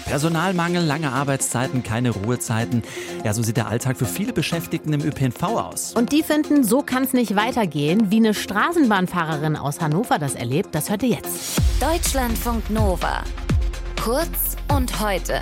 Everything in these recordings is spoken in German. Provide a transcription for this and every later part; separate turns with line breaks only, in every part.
Personalmangel, lange Arbeitszeiten, keine Ruhezeiten. Ja, so sieht der Alltag für viele Beschäftigten im ÖPNV aus.
Und die finden, so kann es nicht weitergehen. Wie eine Straßenbahnfahrerin aus Hannover das erlebt, das hört ihr jetzt.
Deutschlandfunk Nova. Kurz und heute.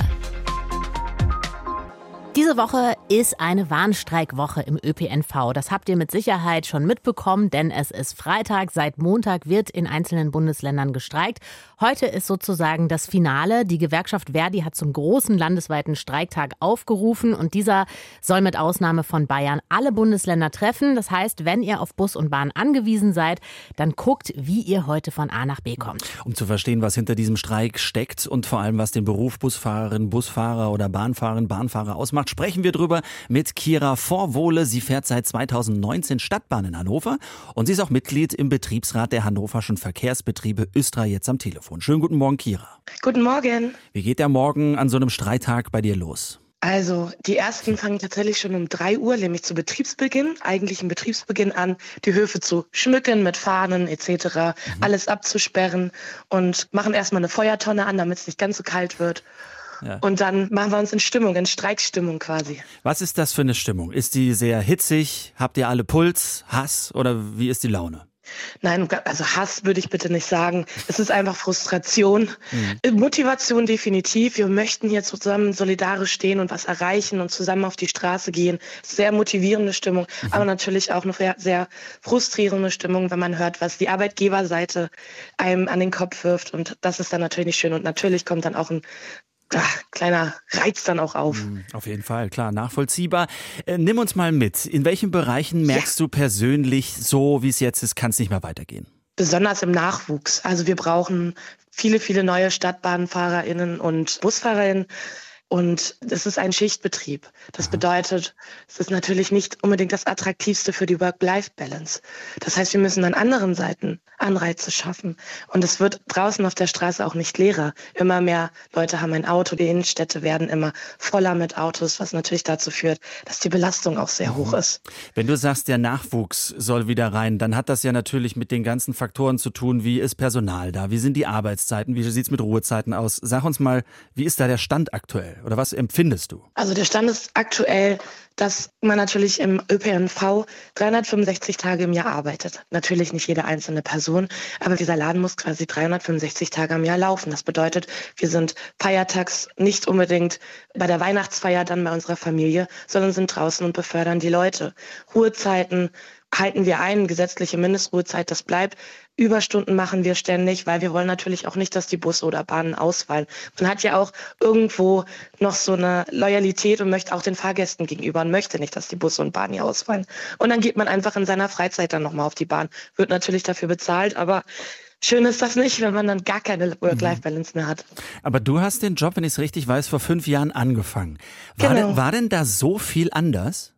Diese Woche ist eine Warnstreikwoche im ÖPNV. Das habt ihr mit Sicherheit schon mitbekommen, denn es ist Freitag. Seit Montag wird in einzelnen Bundesländern gestreikt. Heute ist sozusagen das Finale. Die Gewerkschaft Verdi hat zum großen landesweiten Streiktag aufgerufen und dieser soll mit Ausnahme von Bayern alle Bundesländer treffen. Das heißt, wenn ihr auf Bus und Bahn angewiesen seid, dann guckt, wie ihr heute von A nach B kommt.
Um zu verstehen, was hinter diesem Streik steckt und vor allem, was den Beruf Busfahrerin, Busfahrer oder Bahnfahrerin, Bahnfahrer ausmacht, sprechen wir drüber mit Kira Vorwohle. Sie fährt seit 2019 Stadtbahn in Hannover und sie ist auch Mitglied im Betriebsrat der Hannoverschen Verkehrsbetriebe Östra jetzt am Telefon. Schönen guten Morgen, Kira.
Guten Morgen.
Wie geht der Morgen an so einem Streiktag bei dir los?
Also die ersten fangen tatsächlich schon um 3 Uhr, nämlich zu Betriebsbeginn, eigentlichen Betriebsbeginn an, die Höfe zu schmücken mit Fahnen etc., alles abzusperren und machen erstmal eine Feuertonne an, damit es nicht ganz so kalt wird. Ja. Und dann machen wir uns in Stimmung, in Streikstimmung quasi.
Was ist das für eine Stimmung? Ist die sehr hitzig? Habt ihr alle Puls, Hass oder wie ist die Laune?
Nein, also Hass würde ich bitte nicht sagen. Es ist einfach Frustration. Motivation definitiv. Wir möchten hier zusammen solidarisch stehen und was erreichen und zusammen auf die Straße gehen. Sehr motivierende Stimmung, aber natürlich auch eine sehr frustrierende Stimmung, wenn man hört, was die Arbeitgeberseite einem an den Kopf wirft. Und das ist dann natürlich nicht schön. Und natürlich kommt dann auch ein kleiner Reiz dann auch auf.
Auf jeden Fall, klar, nachvollziehbar. Nimm uns mal mit. In welchen Bereichen merkst du persönlich, so wie es jetzt ist, kann es nicht mehr weitergehen?
Besonders im Nachwuchs. Also wir brauchen viele neue StadtbahnfahrerInnen und BusfahrerInnen. Und es ist ein Schichtbetrieb. Das bedeutet, es ist natürlich nicht unbedingt das Attraktivste für die Work-Life-Balance. Das heißt, wir müssen an anderen Seiten Anreize schaffen. Und es wird draußen auf der Straße auch nicht leerer. Immer mehr Leute haben ein Auto. Die Innenstädte werden immer voller mit Autos, was natürlich dazu führt, dass die Belastung auch sehr hoch ist.
Wenn du sagst, der Nachwuchs soll wieder rein, dann hat das ja natürlich mit den ganzen Faktoren zu tun. Wie ist Personal da? Wie sind die Arbeitszeiten? Wie sieht es mit Ruhezeiten aus? Sag uns mal, wie ist da der Stand aktuell? Oder was empfindest du?
Also der Stand ist aktuell, dass man natürlich im ÖPNV 365 Tage im Jahr arbeitet. Natürlich nicht jede einzelne Person, aber dieser Laden muss quasi 365 Tage im Jahr laufen. Das bedeutet, wir sind feiertags nicht unbedingt bei der Weihnachtsfeier dann bei unserer Familie, sondern sind draußen und befördern die Leute. Ruhezeiten halten wir ein, gesetzliche Mindestruhezeit, das bleibt. Überstunden machen wir ständig, weil wir wollen natürlich auch nicht, dass die Busse oder Bahnen ausfallen. Man hat ja auch irgendwo noch so eine Loyalität und möchte auch den Fahrgästen gegenüber und möchte nicht, dass die Busse und Bahnen hier ausfallen. Und dann geht man einfach in seiner Freizeit dann nochmal auf die Bahn. Wird natürlich dafür bezahlt, aber schön ist das nicht, wenn man dann gar keine Work-Life-Balance mehr hat.
Aber du hast den Job, wenn ich es richtig weiß, vor 5 Jahren angefangen. War denn da so viel anders?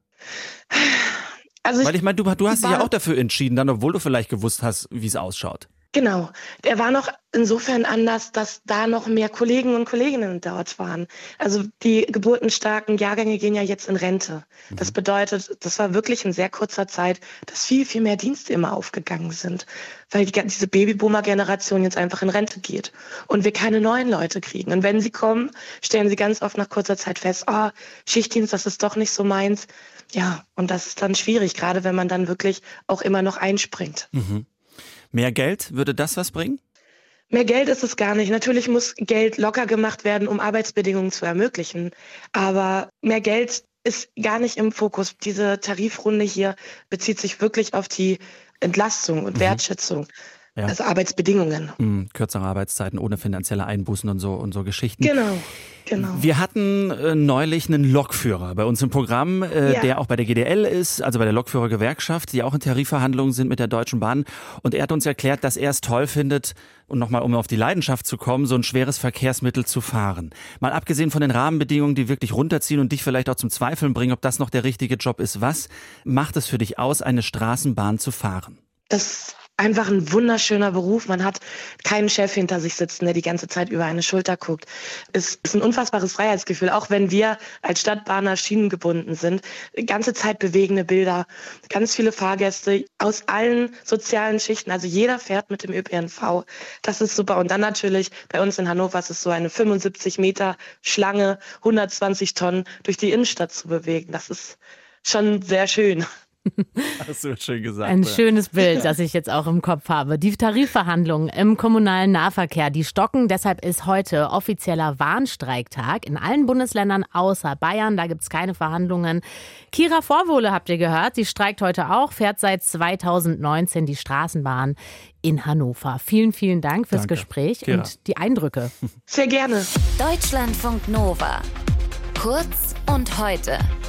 Also
weil ich meine, du hast dich ja auch dafür entschieden, dann, obwohl du vielleicht gewusst hast, wie es ausschaut.
Genau. Der war noch insofern anders, dass da noch mehr Kollegen und Kolleginnen dort waren. Also die geburtenstarken Jahrgänge gehen ja jetzt in Rente. Das bedeutet, das war wirklich in sehr kurzer Zeit, dass viel mehr Dienste immer aufgegangen sind, weil diese Babyboomer-Generation jetzt einfach in Rente geht und wir keine neuen Leute kriegen. Und wenn sie kommen, stellen sie ganz oft nach kurzer Zeit fest, Schichtdienst, das ist doch nicht so meins. Ja, und das ist dann schwierig, gerade wenn man dann wirklich auch immer noch einspringt.
Mehr Geld, würde das was bringen?
Mehr Geld ist es gar nicht. Natürlich muss Geld locker gemacht werden, um Arbeitsbedingungen zu ermöglichen. Aber mehr Geld ist gar nicht im Fokus. Diese Tarifrunde hier bezieht sich wirklich auf die Entlastung und Wertschätzung. Ja. Also Arbeitsbedingungen.
Kürzere Arbeitszeiten ohne finanzielle Einbußen und so Geschichten.
Genau.
Wir hatten neulich einen Lokführer bei uns im Programm, der auch bei der GDL ist, also bei der Lokführergewerkschaft, die auch in Tarifverhandlungen sind mit der Deutschen Bahn. Und er hat uns erklärt, dass er es toll findet, und nochmal, um auf die Leidenschaft zu kommen, so ein schweres Verkehrsmittel zu fahren. Mal abgesehen von den Rahmenbedingungen, die wirklich runterziehen und dich vielleicht auch zum Zweifeln bringen, ob das noch der richtige Job ist. Was macht es für dich aus, eine Straßenbahn zu fahren?
Das einfach ein wunderschöner Beruf. Man hat keinen Chef hinter sich sitzen, der die ganze Zeit über eine Schulter guckt. Es ist ein unfassbares Freiheitsgefühl, auch wenn wir als Stadtbahner schienengebunden sind. Die ganze Zeit bewegende Bilder, ganz viele Fahrgäste aus allen sozialen Schichten. Also jeder fährt mit dem ÖPNV. Das ist super. Und dann natürlich bei uns in Hannover ist es so eine 75 Meter Schlange, 120 Tonnen durch die Innenstadt zu bewegen. Das ist schon sehr schön.
Hast du schön gesagt.
Ein schönes Bild, das ich jetzt auch im Kopf habe. Die Tarifverhandlungen im kommunalen Nahverkehr, die stocken. Deshalb ist heute offizieller Warnstreiktag in allen Bundesländern außer Bayern. Da gibt es keine Verhandlungen. Kira Vorwohle habt ihr gehört. Sie streikt heute auch, fährt seit 2019 die Straßenbahn in Hannover. Vielen, vielen Dank fürs Gespräch Kira. Und die Eindrücke.
Sehr gerne.
Deutschlandfunk Nova. Kurz und heute.